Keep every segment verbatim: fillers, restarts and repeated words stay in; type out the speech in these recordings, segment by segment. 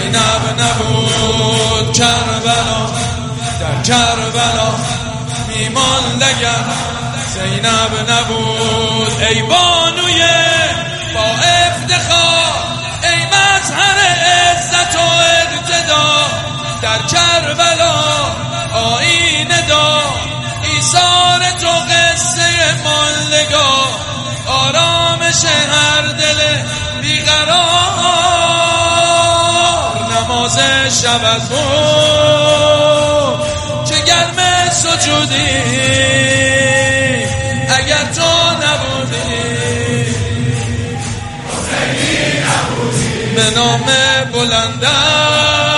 زینب نبود کربلا، در کربلا میماند اگر زینب نبود. ای بانوی با افتخار، ای مظهر عزت و اقتدار، در کربلا آیینه دار ایثار تو قصه ماندگار، آرامش هر دل بیقرار. نماز شب از بود چه گرم سجودی، اگر تو نبودی به نام بلندم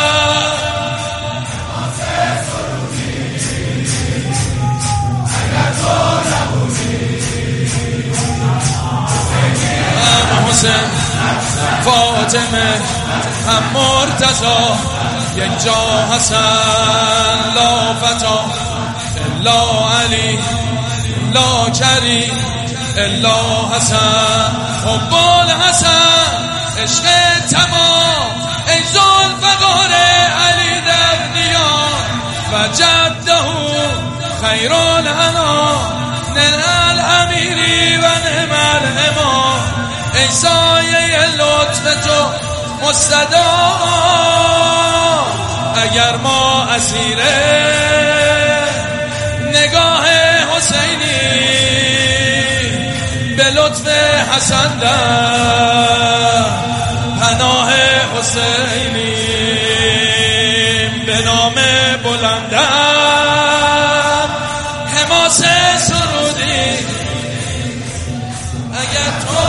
فاطمه هم مرتضی، یک جا حسن لا فتا الا علی لا کریم الا حسن. حب الحسن عشق تمام، ای ذوالفقار علی در دیان و جده خیر الانام، نعم الامیری و نعم الامام. ای سایه لطف تو مستدام، اگر ما اسیر نگاه حسینی به لطف حسن در پناه حسینی، به نام بلندم حماس سرودی، اگر تو